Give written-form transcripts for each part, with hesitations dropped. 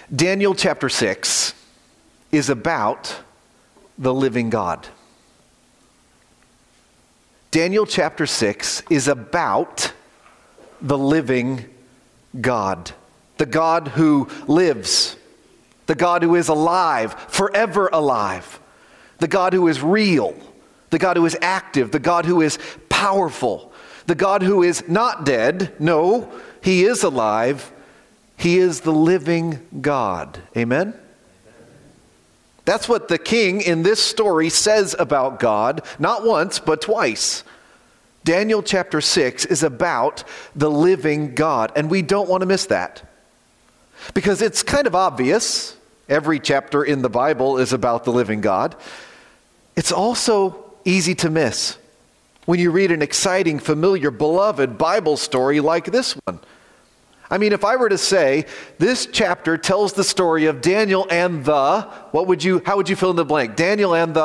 Daniel chapter 6 is about the living God. Daniel chapter 6 is about the living God. The God who lives. The God who is alive, forever alive. The God who is real. The God who is active. The God who is powerful. The God who is not dead. No, he is alive. He is the living God. Amen? That's what the king in this story says about God, not once, but twice. Daniel chapter 6 is about the living God, and we don't want to miss that. Because it's kind of obvious. Every chapter in the Bible is about the living God. It's also easy to miss when you read an exciting, familiar, beloved Bible story like this one. I mean, if I were to say, this chapter tells the story of Daniel and how would you fill in the blank? Daniel and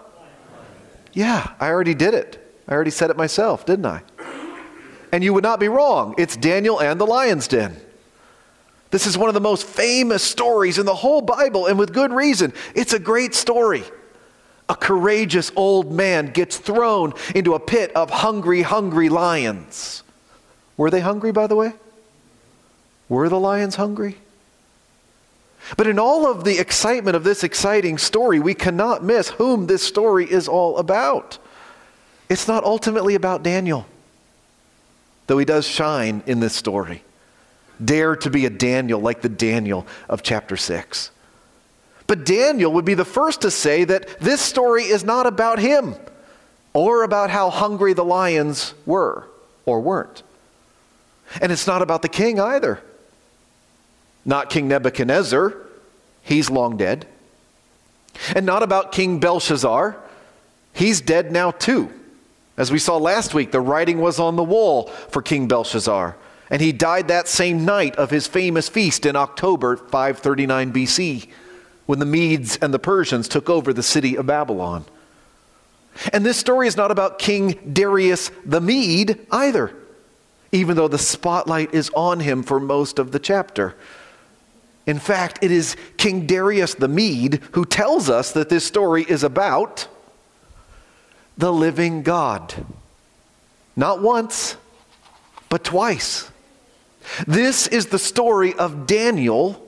Yeah, I already did it. I already said it myself, didn't I? And you would not be wrong. It's Daniel and the lion's den. This is one of the most famous stories in the whole Bible, and with good reason. It's a great story. A courageous old man gets thrown into a pit of hungry lions. Were they hungry, by the way? Were the lions hungry? But in all of the excitement of this exciting story, we cannot miss whom this story is all about. It's not ultimately about Daniel, though he does shine in this story. Dare to be a Daniel like the Daniel of chapter 6. But Daniel would be the first to say that this story is not about him or about how hungry the lions were or weren't. And it's not about the king either. Not King Nebuchadnezzar, he's long dead. And not about King Belshazzar, he's dead now too. As we saw last week, the writing was on the wall for King Belshazzar. And he died that same night of his famous feast in October 539 BC, when the Medes and the Persians took over the city of Babylon. And this story is not about King Darius the Mede either, even though the spotlight is on him for most of the chapter. In fact, it is King Darius the Mede who tells us that this story is about the living God. Not once, but twice. This is the story of Daniel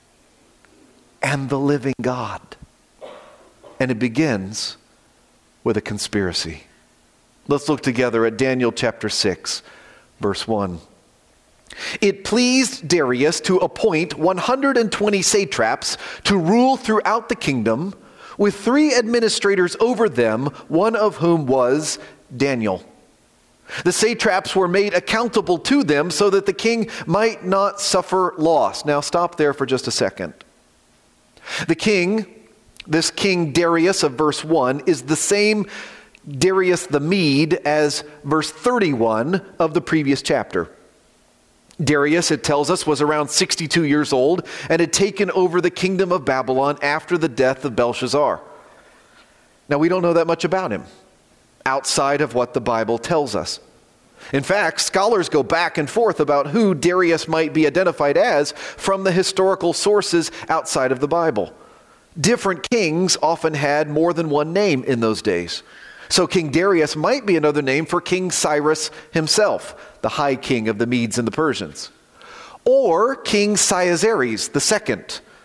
and the living God. And it begins with a conspiracy. Let's look together at Daniel chapter 6, verse 1. It pleased Darius to appoint 120 satraps to rule throughout the kingdom, with 3 administrators over them, one of whom was Daniel. The satraps were made accountable to them so that the king might not suffer loss. Now stop there for just a second. The king, this King Darius of verse 1, is the same Darius the Mede as verse 31 of the previous chapter. Darius, it tells us, was around 62 years old and had taken over the kingdom of Babylon after the death of Belshazzar. Now, we don't know that much about him outside of what the Bible tells us. In fact, scholars go back and forth about who Darius might be identified as from the historical sources outside of the Bible. Different kings often had more than one name in those days. So King Darius might be another name for King Cyrus himself, the high king of the Medes and the Persians. Or King Cyaxares II.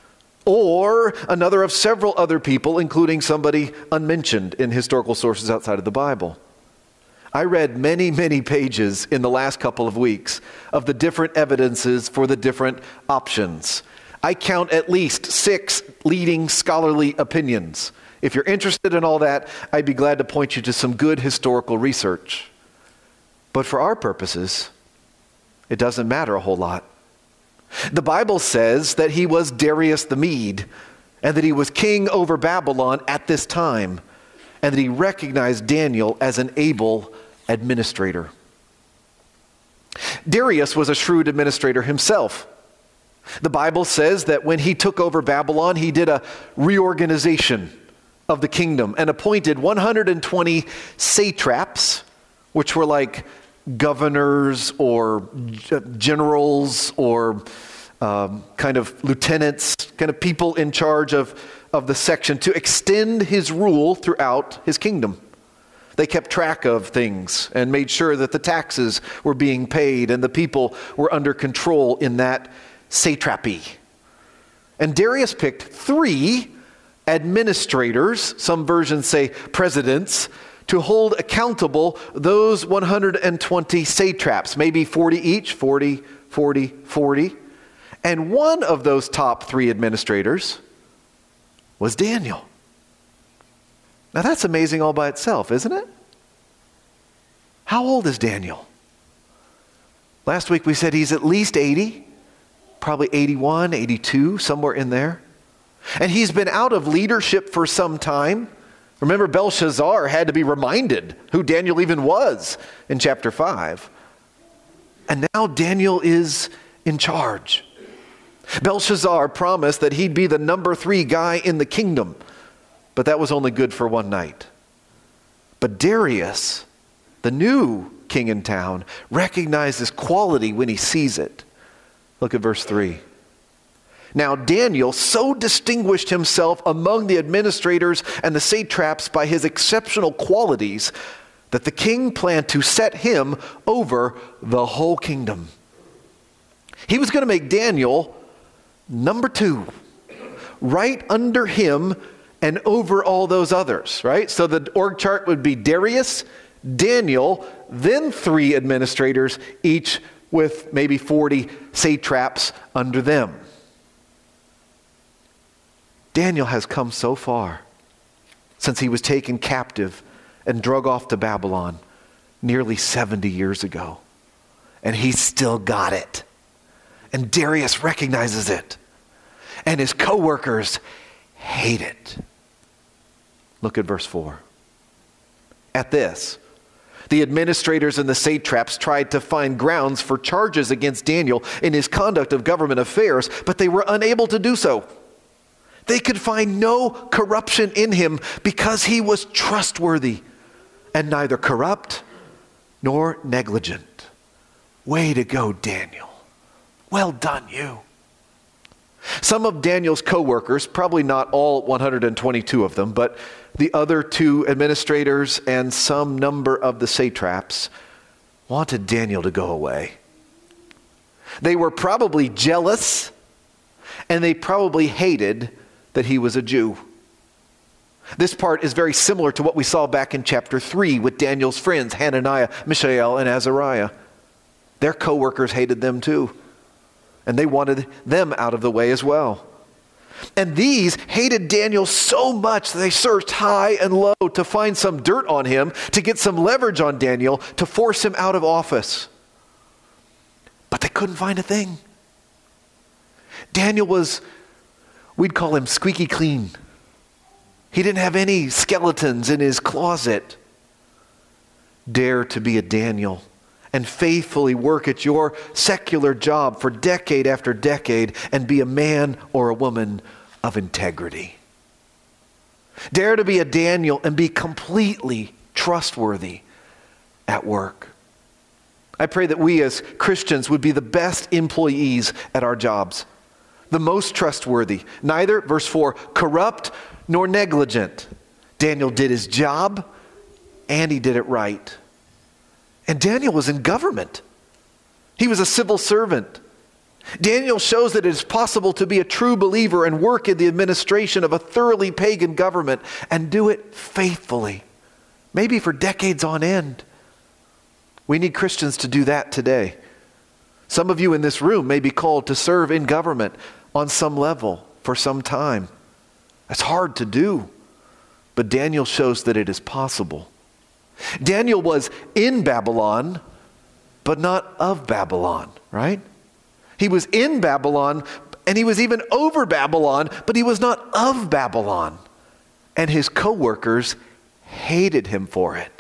Or another of several other people, including somebody unmentioned in historical sources outside of the Bible. I read many, many pages in the last couple of weeks of the different evidences for the different options. I count at least 6 leading scholarly opinions. If you're interested in all that, I'd be glad to point you to some good historical research. But for our purposes, it doesn't matter a whole lot. The Bible says that he was Darius the Mede, and that he was king over Babylon at this time, and that he recognized Daniel as an able administrator. Darius was a shrewd administrator himself. The Bible says that when he took over Babylon, he did a reorganization of the kingdom and appointed 120 satraps, which were like governors or generals or kind of lieutenants, kind of people in charge of the section to extend his rule throughout his kingdom. They kept track of things and made sure that the taxes were being paid and the people were under control in that satrapy. And Darius picked 3 administrators, some versions say presidents, to hold accountable those 120 satraps, maybe 40 each, 40, 40, 40. And one of those top 3 administrators was Daniel. Now that's amazing all by itself, isn't it? How old is Daniel? Last week we said he's at least 80, probably 81, 82, somewhere in there. And he's been out of leadership for some time. Remember, Belshazzar had to be reminded who Daniel even was in chapter 5. And now Daniel is in charge. Belshazzar promised that he'd be the number 3 guy in the kingdom. But that was only good for one night. But Darius, the new king in town, recognizes quality when he sees it. Look at verse 3. Now Daniel so distinguished himself among the administrators and the satraps by his exceptional qualities that the king planned to set him over the whole kingdom. He was going to make Daniel number 2, right under him and over all those others, right? So the org chart would be Darius, Daniel, then 3 administrators, each with maybe 40 satraps under them. Daniel has come so far since he was taken captive and drug off to Babylon nearly 70 years ago. And he's still got it. And Darius recognizes it. And his co-workers hate it. Look at verse 4. At this, the administrators and the satraps tried to find grounds for charges against Daniel in his conduct of government affairs, but they were unable to do so. They could find no corruption in him because he was trustworthy and neither corrupt nor negligent. Way to go, Daniel. Well done, you. Some of Daniel's co-workers, probably not all 122 of them, but the other 2 administrators and some number of the satraps wanted Daniel to go away. They were probably jealous, and they probably hated that he was a Jew. This part is very similar to what we saw back in chapter 3 with Daniel's friends, Hananiah, Mishael, and Azariah. Their co-workers hated them too, and they wanted them out of the way as well. And these hated Daniel so much that they searched high and low to find some dirt on him, to get some leverage on Daniel, to force him out of office. But they couldn't find a thing. Daniel was, we'd call him squeaky clean. He didn't have any skeletons in his closet. Dare to be a Daniel and faithfully work at your secular job for decade after decade and be a man or a woman of integrity. Dare to be a Daniel and be completely trustworthy at work. I pray that we as Christians would be the best employees at our jobs, the most trustworthy, neither, verse 4, corrupt nor negligent. Daniel did his job and he did it right. And Daniel was in government. He was a civil servant. Daniel shows that it is possible to be a true believer and work in the administration of a thoroughly pagan government and do it faithfully, maybe for decades on end. We need Christians to do that today. Some of you in this room may be called to serve in government on some level for some time. It's hard to do, but Daniel shows that it is possible. Daniel was in Babylon, but not of Babylon, right? He was in Babylon, and he was even over Babylon, but he was not of Babylon. And his co-workers hated him for it.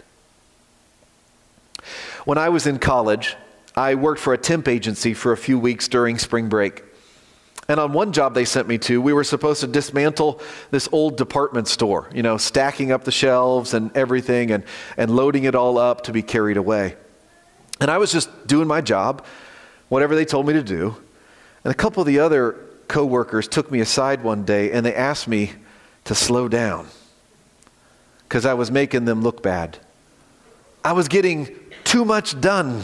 When I was in college, I worked for a temp agency for a few weeks during spring break. And on one job they sent me to, we were supposed to dismantle this old department store, stacking up the shelves and everything and loading it all up to be carried away. And I was just doing my job, whatever they told me to do. And a couple of the other co-workers took me aside one day and they asked me to slow down because I was making them look bad. I was getting too much done.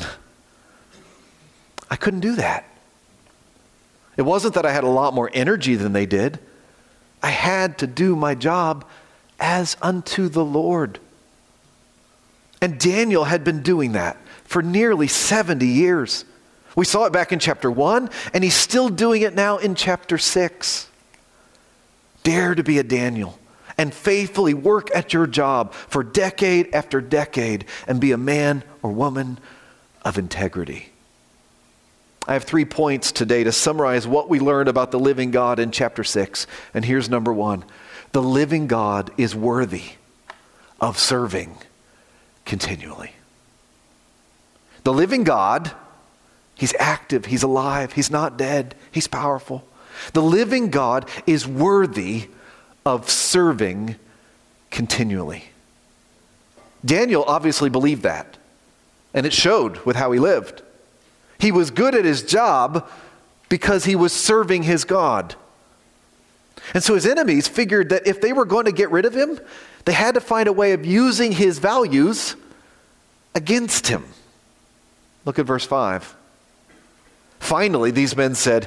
I couldn't do that. It wasn't that I had a lot more energy than they did. I had to do my job as unto the Lord. And Daniel had been doing that for nearly 70 years. We saw it back in chapter 1, and he's still doing it now in chapter 6. Dare to be a Daniel and faithfully work at your job for decade after decade and be a man or woman of integrity. I have 3 points today to summarize what we learned about the living God in chapter 6. And here's number 1. The living God is worthy of serving continually. The living God, he's active, he's alive, he's not dead, he's powerful. The living God is worthy of serving continually. Daniel obviously believed that, and it showed with how he lived. He was good at his job because he was serving his God. And so his enemies figured that if they were going to get rid of him, they had to find a way of using his values against him. Look at verse 5. Finally, these men said,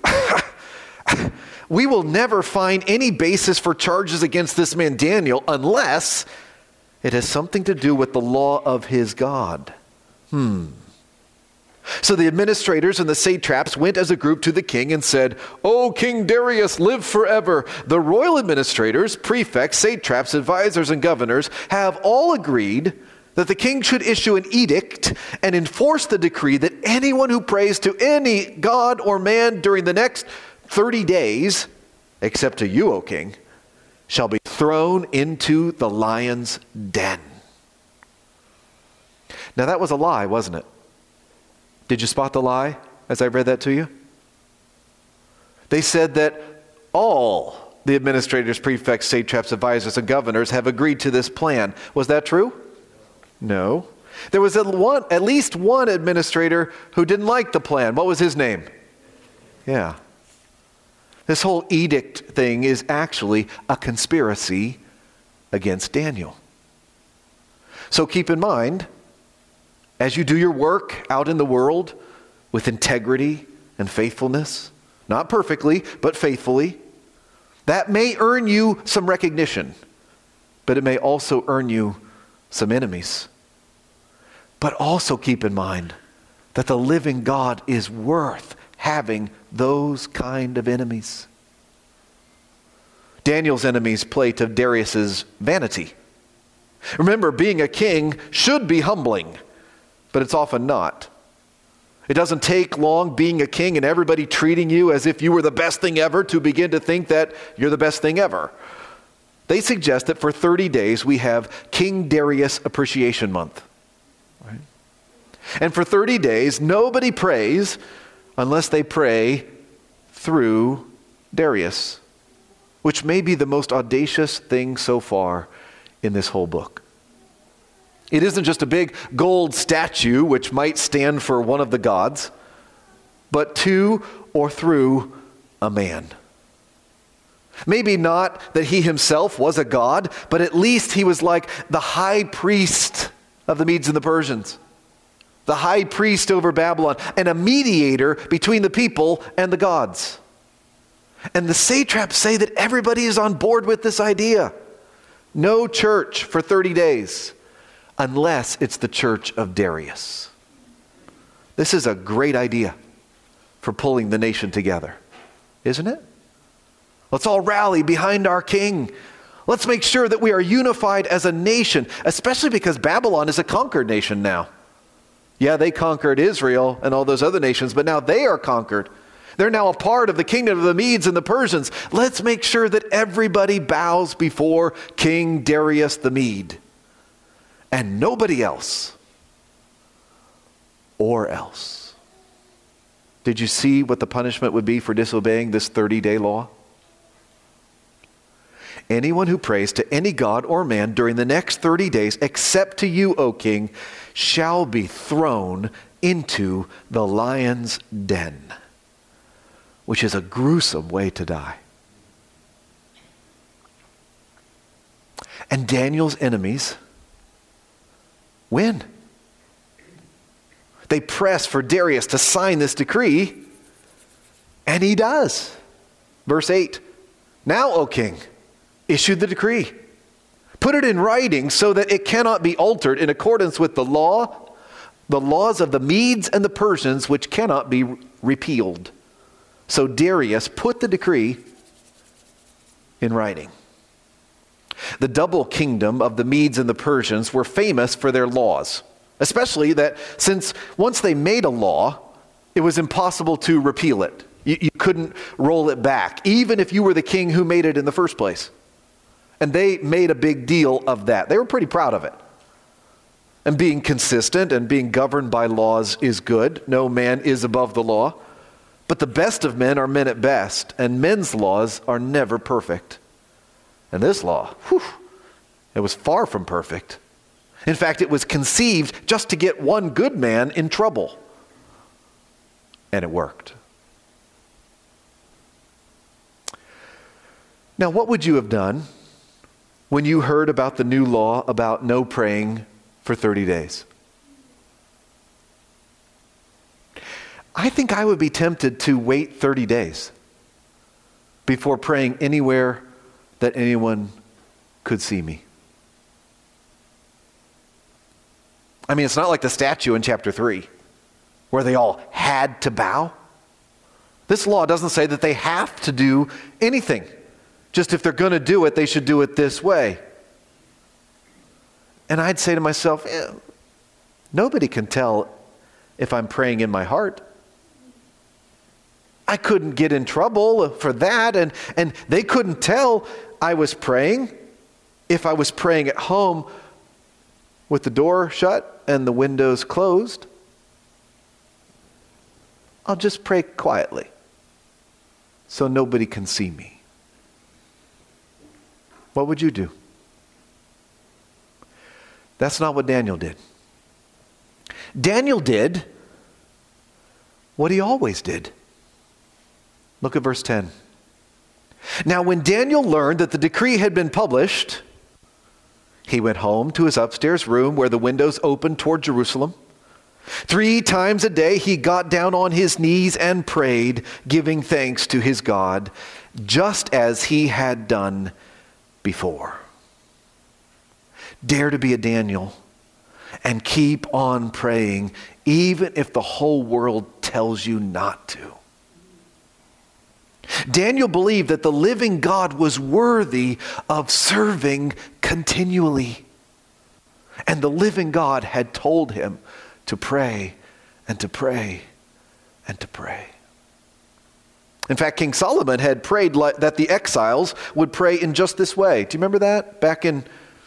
we will never find any basis for charges against this man Daniel unless it has something to do with the law of his God. So the administrators and the satraps went as a group to the king and said, "O King Darius, live forever. The royal administrators, prefects, satraps, advisors, and governors have all agreed that the king should issue an edict and enforce the decree that anyone who prays to any god or man during the next 30 days, except to you, O king, shall be thrown into the lion's den." Now that was a lie, wasn't it? Did you spot the lie as I read that to you? They said that all the administrators, prefects, satraps, advisors, and governors have agreed to this plan. Was that true? No. There was at least one administrator who didn't like the plan. What was his name? Yeah. This whole edict thing is actually a conspiracy against Daniel. So keep in mind, as you do your work out in the world with integrity and faithfulness, not perfectly, but faithfully, that may earn you some recognition, but it may also earn you some enemies. But also keep in mind that the living God is worth having those kind of enemies. Daniel's enemies play to Darius's vanity. Remember, being a king should be humbling, but it's often not. It doesn't take long being a king and everybody treating you as if you were the best thing ever to begin to think that you're the best thing ever. They suggest that for 30 days we have King Darius Appreciation Month. Right? And for 30 days, nobody prays unless they pray through Darius, which may be the most audacious thing so far in this whole book. It isn't just a big gold statue, which might stand for one of the gods, but to or through a man. Maybe not that he himself was a god, but at least he was like the high priest of the Medes and the Persians, the high priest over Babylon, and a mediator between the people and the gods. And the satraps say that everybody is on board with this idea. No church for 30 days. Unless it's the church of Darius. This is a great idea for pulling the nation together, isn't it? Let's all rally behind our king. Let's make sure that we are unified as a nation, especially because Babylon is a conquered nation now. Yeah, they conquered Israel and all those other nations, but now they are conquered. They're now a part of the kingdom of the Medes and the Persians. Let's make sure that everybody bows before King Darius the Mede. And nobody else, or else. Did you see what the punishment would be for disobeying this 30-day law? Anyone who prays to any god or man during the next 30 days, except to you, O king, shall be thrown into the lion's den. which is a gruesome way to die. And Daniel's enemies win. They press for Darius to sign this decree, and he does. Verse 8, "Now, O king, issue the decree. Put it in writing so that it cannot be altered in accordance with the laws of the Medes and the Persians, which cannot be repealed." So Darius put the decree in writing. The double kingdom of the Medes and the Persians were famous for their laws, especially that since once they made a law, it was impossible to repeal it. You couldn't roll it back, even if you were the king who made it in the first place. And they made a big deal of that. They were pretty proud of it. And being consistent and being governed by laws is good. No man is above the law. But the best of men are men at best, and men's laws are never perfect. And this law, it was far from perfect. In fact, it was conceived just to get one good man in trouble. And it worked. Now, what would you have done when you heard about the new law about no praying for 30 days? I think I would be tempted to wait 30 days before praying anywhere that anyone could see me. I mean, it's not like the statue in chapter 3 where they all had to bow. This law doesn't say that they have to do anything. Just if they're going to do it, they should do it this way. And I'd say to myself, nobody can tell if I'm praying in my heart. I couldn't get in trouble for that, and they couldn't tell I was praying if I was praying at home with the door shut and the windows closed. I'll just pray quietly so nobody can see me. What would you do? That's not what Daniel did. Daniel did what he always did. Look at verse 10. "Now when Daniel learned that the decree had been published, he went home to his upstairs room where the windows opened toward Jerusalem. 3 times a day he got down on his knees and prayed, giving thanks to his God, just as he had done before." Dare to be a Daniel and keep on praying, even if the whole world tells you not to. Daniel believed that the living God was worthy of serving continually. And the living God had told him to pray and to pray and to pray. In fact, King Solomon had prayed that the exiles would pray in just this way. Do you remember that? Back in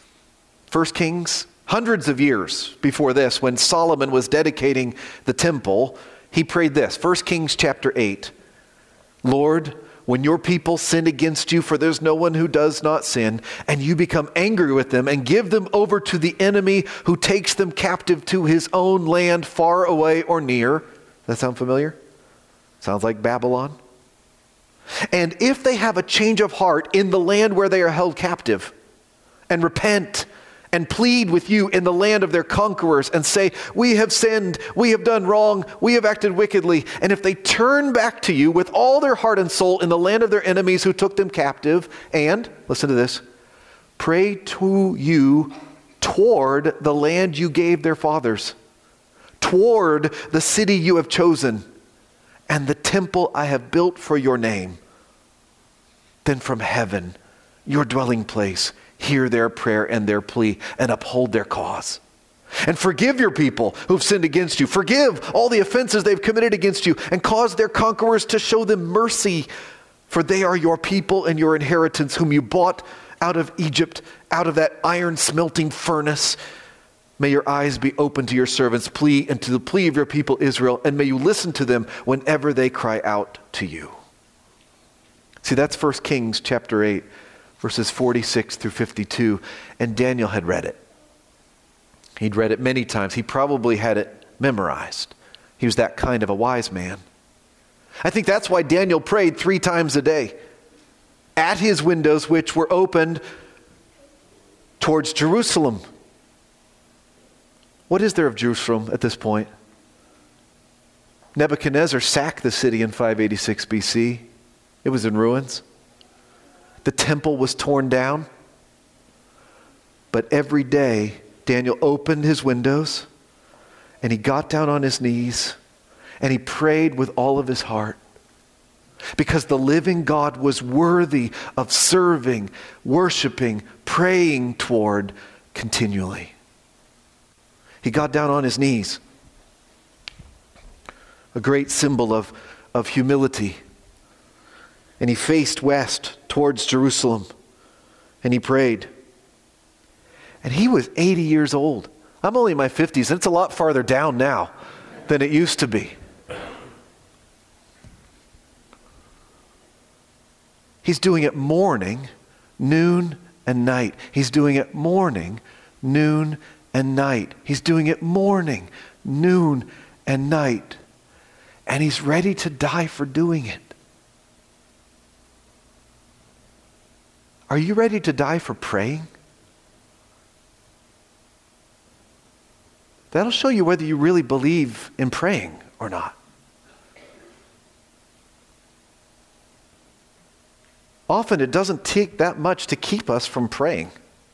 1 Kings, hundreds of years before this, when Solomon was dedicating the temple, he prayed this. 1 Kings chapter 8. "Lord, when your people sin against you, for there's no one who does not sin, and you become angry with them and give them over to the enemy who takes them captive to his own land, far away or near." That sound familiar? Sounds like Babylon. "And if they have a change of heart in the land where they are held captive, and repent and plead with you in the land of their conquerors and say, 'We have sinned, we have done wrong, we have acted wickedly,' and if they turn back to you with all their heart and soul in the land of their enemies who took them captive, and," listen to this, "pray to you toward the land you gave their fathers, toward the city you have chosen, and the temple I have built for your name, then from heaven, your dwelling place, hear their prayer and their plea and uphold their cause. And forgive your people who've sinned against you. Forgive all the offenses they've committed against you and cause their conquerors to show them mercy. For they are your people and your inheritance whom you bought out of Egypt, out of that iron smelting furnace. May your eyes be open to your servants' plea and to the plea of your people Israel, and may you listen to them whenever they cry out to you." See, that's 1 Kings chapter 8. Verses 46 through 52, and Daniel had read it. He'd read it many times. He probably had it memorized. He was that kind of a wise man. I think that's why Daniel prayed 3 times a day at his windows, which were opened towards Jerusalem. What is there of Jerusalem at this point? Nebuchadnezzar sacked the city in 586 BC. It was in ruins. The temple was torn down. But every day, Daniel opened his windows and he got down on his knees and he prayed with all of his heart. Because the living God was worthy of serving, worshiping, praying toward continually. He got down on his knees. A great symbol of humility. And he faced west towards Jerusalem. And he prayed. And he was 80 years old. I'm only in my 50s, and it's a lot farther down now than it used to be. He's doing it morning, noon, and night. He's doing it morning, noon, and night. He's doing it morning, noon, and night. And he's ready to die for doing it. Are you ready to die for praying? That'll show you whether you really believe in praying or not. Often it doesn't take that much to keep us from praying.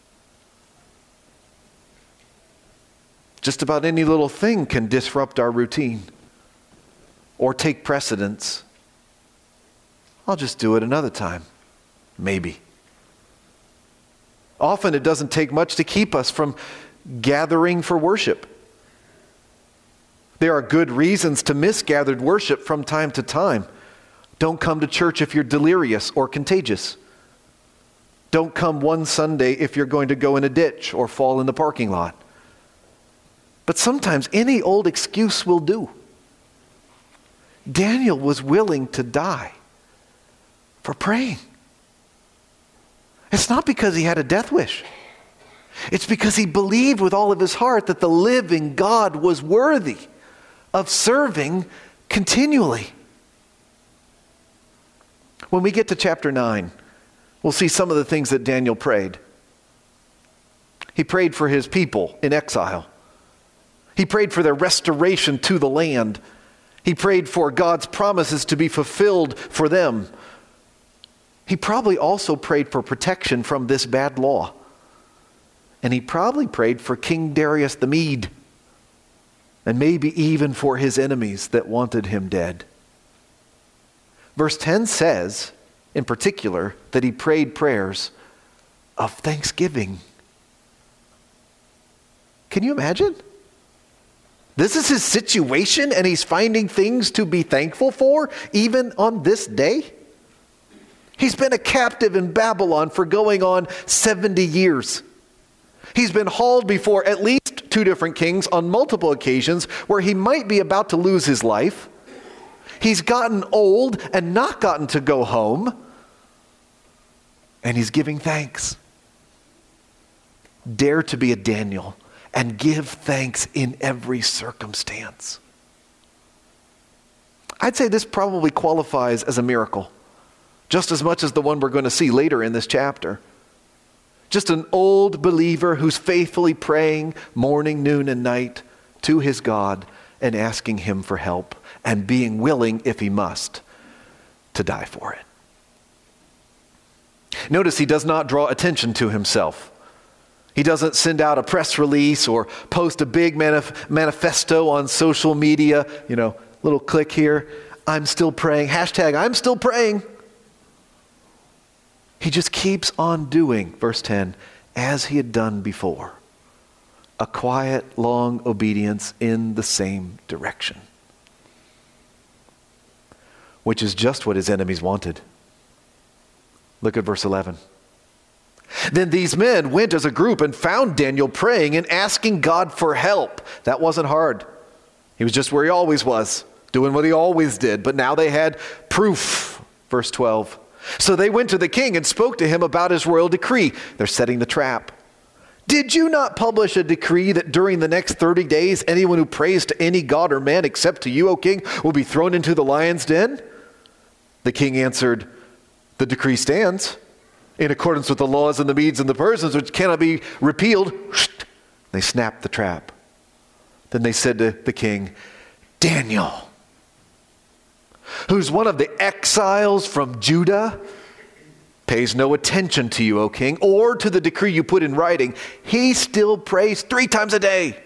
Just about any little thing can disrupt our routine or take precedence. I'll just do it another time. Maybe. Often it doesn't take much to keep us from gathering for worship. There are good reasons to miss gathered worship from time to time. Don't come to church if you're delirious or contagious. Don't come one Sunday if you're going to go in a ditch or fall in the parking lot. But sometimes any old excuse will do. Daniel was willing to die for praying. It's not because he had a death wish. It's because he believed with all of his heart that the living God was worthy of serving continually. When we get to chapter 9, we'll see some of the things that Daniel prayed. He prayed for his people in exile. He prayed for their restoration to the land. He prayed for God's promises to be fulfilled for them. He probably also prayed for protection from this bad law. And he probably prayed for King Darius the Mede. And maybe even for his enemies that wanted him dead. Verse 10 says, in particular, that he prayed prayers of thanksgiving. Can you imagine? This is his situation and he's finding things to be thankful for even on this day? He's been a captive in Babylon for going on 70 years. He's been hauled before at least 2 different kings on multiple occasions where he might be about to lose his life. He's gotten old and not gotten to go home. And he's giving thanks. Dare to be a Daniel and give thanks in every circumstance. I'd say this probably qualifies as a miracle, just as much as the one we're going to see later in this chapter. Just an old believer who's faithfully praying morning, noon, and night to his God and asking him for help and being willing, if he must, to die for it. Notice he does not draw attention to himself. He doesn't send out a press release or post a big manifesto on social media, little click here, I'm still praying, hashtag I'm still praying. He just keeps on doing, verse 10, as he had done before. A quiet, long obedience in the same direction. Which is just what his enemies wanted. Look at verse 11. Then these men went as a group and found Daniel praying and asking God for help. That wasn't hard. He was just where he always was, doing what he always did. But now they had proof. Verse 12. So they went to the king and spoke to him about his royal decree. They're setting the trap. Did you not publish a decree that during the next 30 days, anyone who prays to any god or man except to you, O king, will be thrown into the lion's den? The king answered, the decree stands in accordance with the laws of the Medes and the Persians, which cannot be repealed. They snapped the trap. Then they said to the king, Daniel, who's one of the exiles from Judah, pays no attention to you, O king, or to the decree you put in writing. He still prays 3 times a day.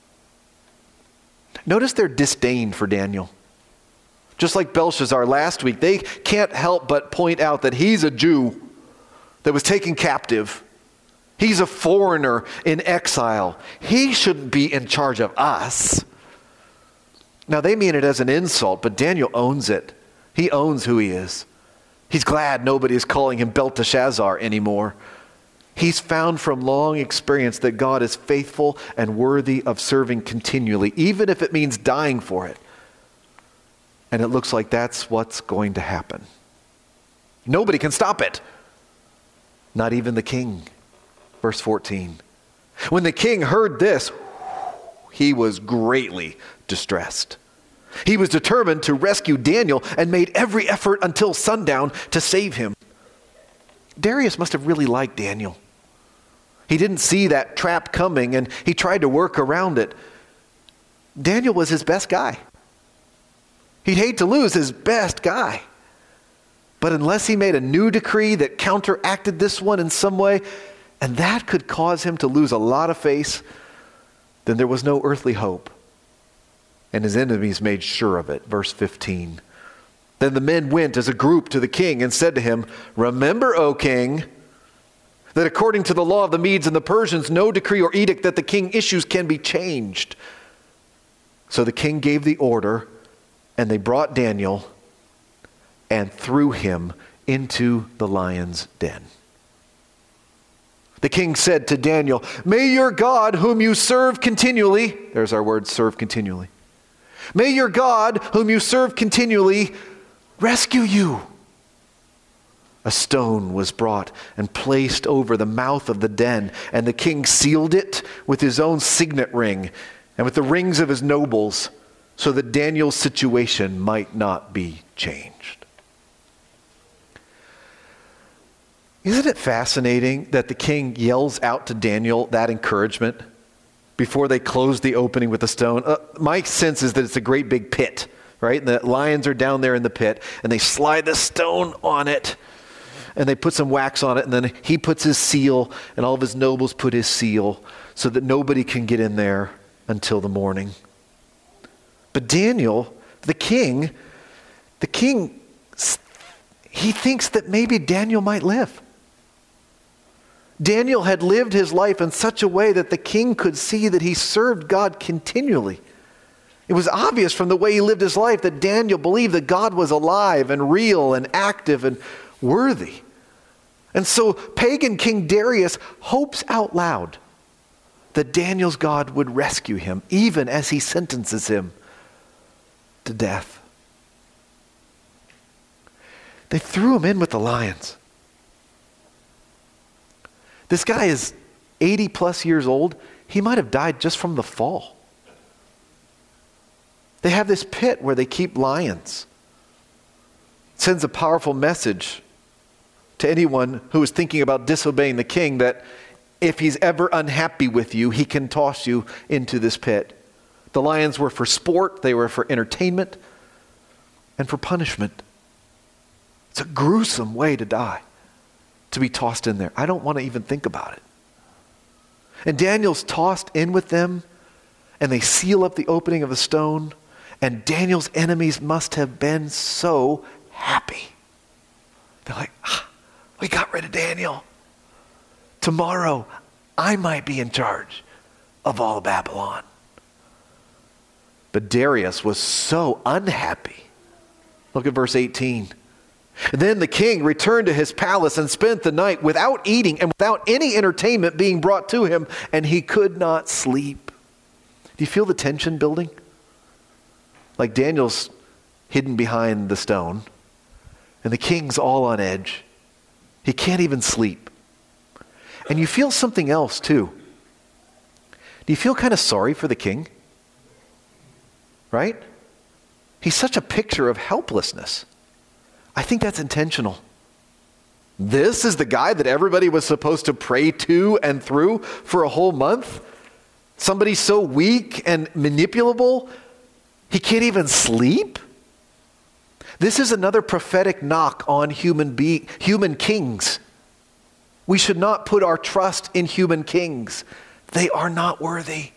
Notice their disdain for Daniel. Just like Belshazzar last week, they can't help but point out that he's a Jew that was taken captive. He's a foreigner in exile. He shouldn't be in charge of us. Now, they mean it as an insult, but Daniel owns it. He owns who he is. He's glad nobody is calling him Belteshazzar anymore. He's found from long experience that God is faithful and worthy of serving continually, even if it means dying for it. And it looks like that's what's going to happen. Nobody can stop it. Not even the king. Verse 14. When the king heard this, he was greatly distressed. He was determined to rescue Daniel and made every effort until sundown to save him. Darius must have really liked Daniel. He didn't see that trap coming and he tried to work around it. Daniel was his best guy. He'd hate to lose his best guy. But unless he made a new decree that counteracted this one in some way, and that could cause him to lose a lot of face, then there was no earthly hope. And his enemies made sure of it. Verse 15. Then the men went as a group to the king and said to him, remember, O king, that according to the law of the Medes and the Persians, no decree or edict that the king issues can be changed. So the king gave the order, and they brought Daniel and threw him into the lion's den. The king said to Daniel, may your God, whom you serve continually, there's our word, serve continually. May your God, whom you serve continually, rescue you. A stone was brought and placed over the mouth of the den, and the king sealed it with his own signet ring and with the rings of his nobles, so that Daniel's situation might not be changed. Isn't it fascinating that the king yells out to Daniel that encouragement before they close the opening with a stone? My sense is that it's a great big pit, right? And the lions are down there in the pit, and they slide the stone on it, and they put some wax on it, and then he puts his seal, and all of his nobles put his seal, so that nobody can get in there until the morning. But Daniel, the king, he thinks that maybe Daniel might live. Daniel had lived his life in such a way that the king could see that he served God continually. It was obvious from the way he lived his life that Daniel believed that God was alive and real and active and worthy. And so pagan King Darius hopes out loud that Daniel's God would rescue him, even as he sentences him to death. They threw him in with the lions. This guy is 80 plus years old. He might have died just from the fall. They have this pit where they keep lions. It sends a powerful message to anyone who is thinking about disobeying the king that if he's ever unhappy with you, he can toss you into this pit. The lions were for sport, they were for entertainment, and for punishment. It's a gruesome way to die, to be tossed in there. I don't want to even think about it. And Daniel's tossed in with them, and they seal up the opening of the stone, and Daniel's enemies must have been so happy. They're like, we got rid of Daniel. Tomorrow, I might be in charge of all of Babylon. But Darius was so unhappy. Look at verse 18. Then the king returned to his palace and spent the night without eating and without any entertainment being brought to him, and he could not sleep. Do you feel the tension building? Like Daniel's hidden behind the stone, and the king's all on edge. He can't even sleep. And you feel something else too. Do you feel kind of sorry for the king? Right? He's such a picture of helplessness. I think that's intentional. This is the guy that everybody was supposed to pray to and through for a whole month? Somebody so weak and manipulable, he can't even sleep? This is another prophetic knock on human kings. We should not put our trust in human kings. They are not worthy.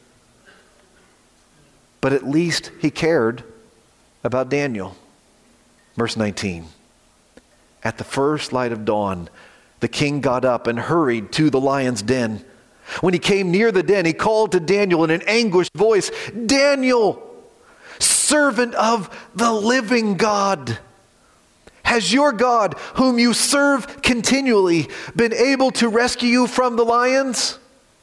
But at least he cared about Daniel. Verse 19. At the first light of dawn, the king got up and hurried to the lion's den. When he came near the den, he called to Daniel in an anguished voice, "Daniel, servant of the living God, has your God, whom you serve continually, been able to rescue you from the lions?"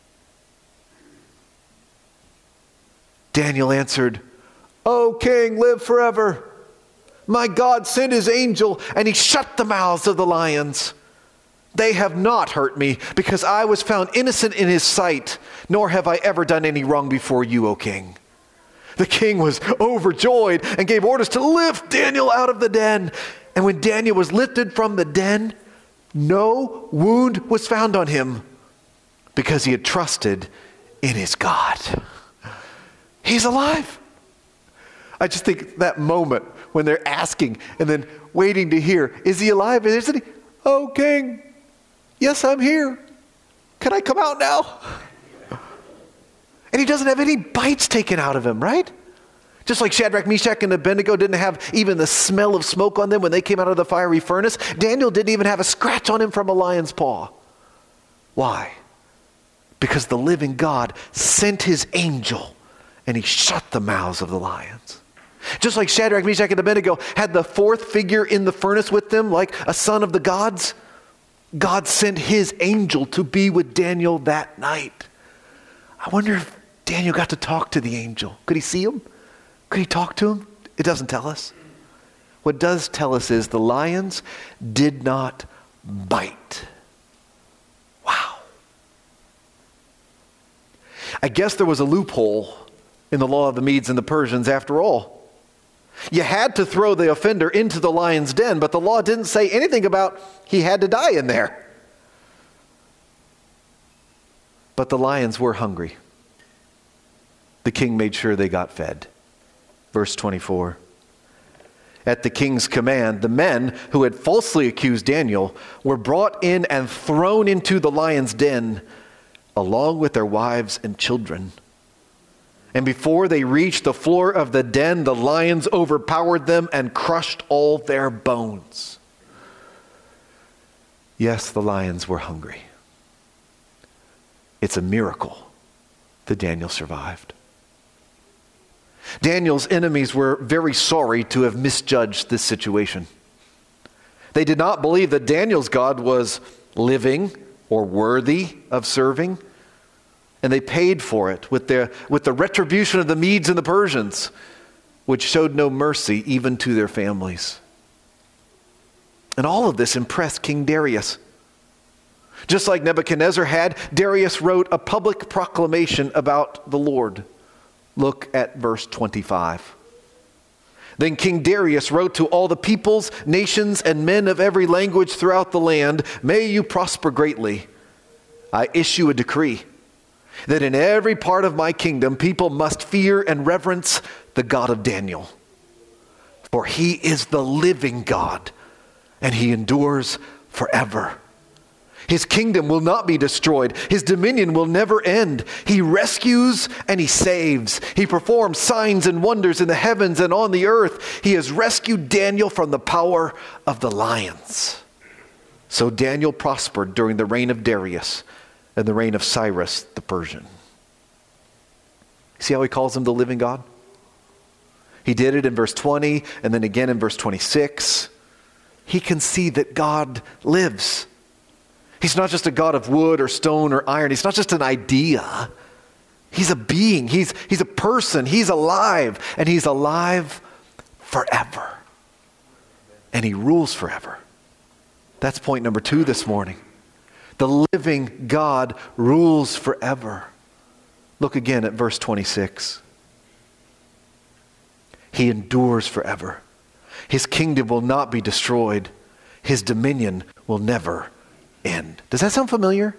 Daniel answered, "O king, live forever. My God sent his angel, and he shut the mouths of the lions. They have not hurt me, because I was found innocent in his sight, nor have I ever done any wrong before you, O king." The king was overjoyed and gave orders to lift Daniel out of the den. And when Daniel was lifted from the den, no wound was found on him, because he had trusted in his God. He's alive. I just think that moment when they're asking and then waiting to hear, is he alive? And isn't he? "Oh, king, yes, I'm here. Can I come out now?" And he doesn't have any bites taken out of him, right? Just like Shadrach, Meshach, and Abednego didn't have even the smell of smoke on them when they came out of the fiery furnace, Daniel didn't even have a scratch on him from a lion's paw. Why? Because the living God sent his angel and he shut the mouths of the lions. Just like Shadrach, Meshach, and Abednego had the fourth figure in the furnace with them, like a son of the gods, God sent his angel to be with Daniel that night. I wonder if Daniel got to talk to the angel. Could he see him? Could he talk to him? It doesn't tell us. What does tell us is the lions did not bite. Wow. I guess there was a loophole in the law of the Medes and the Persians after all. You had to throw the offender into the lion's den, but the law didn't say anything about he had to die in there. But the lions were hungry. The king made sure they got fed. Verse 24. At the king's command, the men who had falsely accused Daniel were brought in and thrown into the lion's den, along with their wives and children. And before they reached the floor of the den, the lions overpowered them and crushed all their bones. Yes, the lions were hungry. It's a miracle that Daniel survived. Daniel's enemies were very sorry to have misjudged this situation. They did not believe that Daniel's God was living or worthy of serving. And they paid for it with the retribution of the Medes and the Persians, which showed no mercy even to their families. And all of this impressed King Darius. Just like Nebuchadnezzar had, Darius wrote a public proclamation about the Lord. Look at verse 25. Then King Darius wrote to all the peoples, nations, and men of every language throughout the land, "May you prosper greatly. I issue a decree that in every part of my kingdom people must fear and reverence the God of Daniel. For he is the living God, and he endures forever. His kingdom will not be destroyed. His dominion will never end. He rescues and he saves. He performs signs and wonders in the heavens and on the earth. He has rescued Daniel from the power of the lions." So Daniel prospered during the reign of Darius and the reign of Cyrus the Persian. See how he calls him the living God? He did it in verse 20 and then again in verse 26. He can see that God lives. He's not just a God of wood or stone or iron. He's not just an idea. He's a being. He's a person. He's alive. And he's alive forever. And he rules forever. That's point number 2 this morning. The living God rules forever. Look again at verse 26. He endures forever. His kingdom will not be destroyed. His dominion will never end. Does that sound familiar?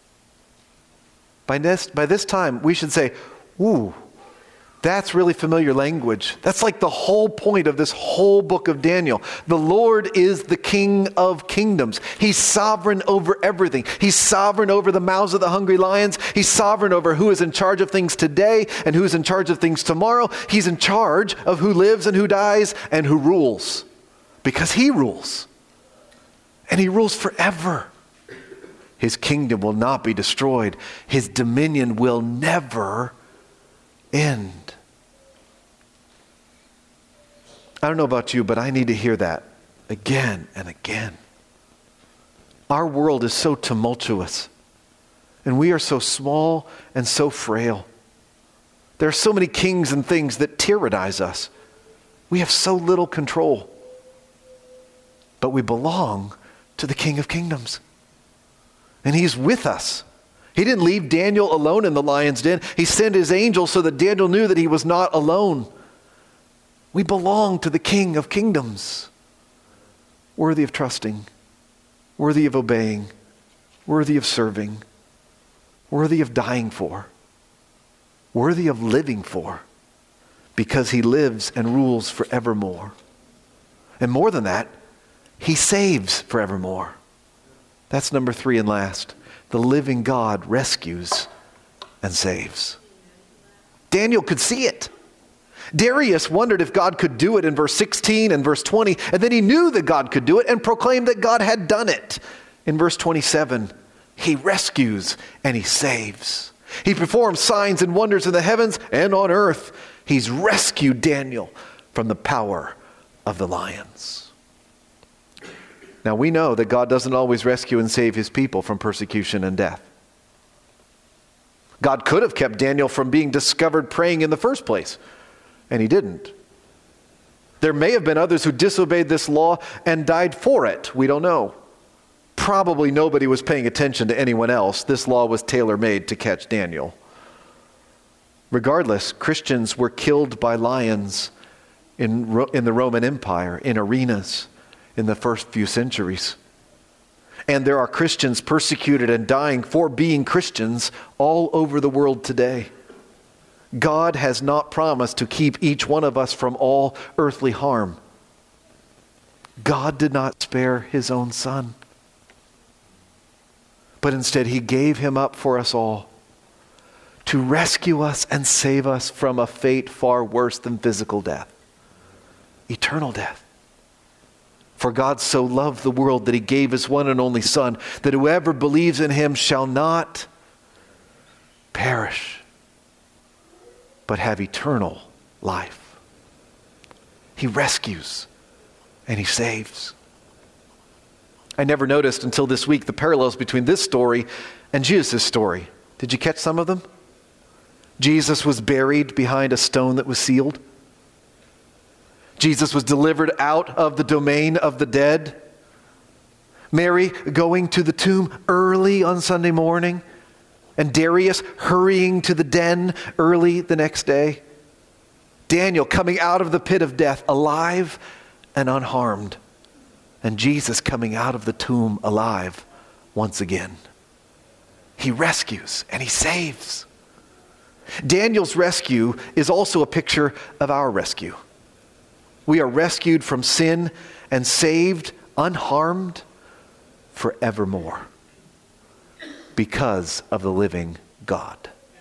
By this time, we should say, ooh, that's really familiar language. That's like the whole point of this whole book of Daniel. The Lord is the King of kingdoms. He's sovereign over everything. He's sovereign over the mouths of the hungry lions. He's sovereign over who is in charge of things today and who's in charge of things tomorrow. He's in charge of who lives and who dies and who rules. Because he rules. And he rules forever. His kingdom will not be destroyed. His dominion will never end. I don't know about you, but I need to hear that again and again. Our world is so tumultuous, and we are so small and so frail. There are so many kings and things that tyrannize us. We have so little control. But we belong to the King of Kingdoms. And he's with us. He didn't leave Daniel alone in the lion's den. He sent his angel so that Daniel knew that he was not alone. We belong to the King of Kingdoms. Worthy of trusting, worthy of obeying, worthy of serving, worthy of dying for, worthy of living for, because he lives and rules forevermore. And more than that, he saves forevermore. That's number 3 and last. The living God rescues and saves. Daniel could see it. Darius wondered if God could do it in verse 16 and verse 20, and then he knew that God could do it and proclaimed that God had done it. In verse 27, he rescues and he saves. He performs signs and wonders in the heavens and on earth. He's rescued Daniel from the power of the lions. Now we know that God doesn't always rescue and save his people from persecution and death. God could have kept Daniel from being discovered praying in the first place, and he didn't. There may have been others who disobeyed this law and died for it. We don't know. Probably nobody was paying attention to anyone else. This law was tailor-made to catch Daniel. Regardless, Christians were killed by lions in the Roman Empire, in arenas, in the first few centuries. And there are Christians persecuted and dying for being Christians all over the world today. God has not promised to keep each one of us from all earthly harm. God did not spare his own Son, but instead he gave him up for us all to rescue us and save us from a fate far worse than physical death, eternal death. For God so loved the world that he gave his one and only Son, that whoever believes in him shall not perish, but have eternal life. He rescues and he saves. I never noticed until this week the parallels between this story and Jesus' story. Did you catch some of them? Jesus was buried behind a stone that was sealed. Jesus was delivered out of the domain of the dead. Mary going to the tomb early on Sunday morning, and Darius hurrying to the den early the next day. Daniel coming out of the pit of death alive and unharmed, and Jesus coming out of the tomb alive once again. He rescues and he saves. Daniel's rescue is also a picture of our rescue. We are rescued from sin and saved unharmed forevermore because of the living God.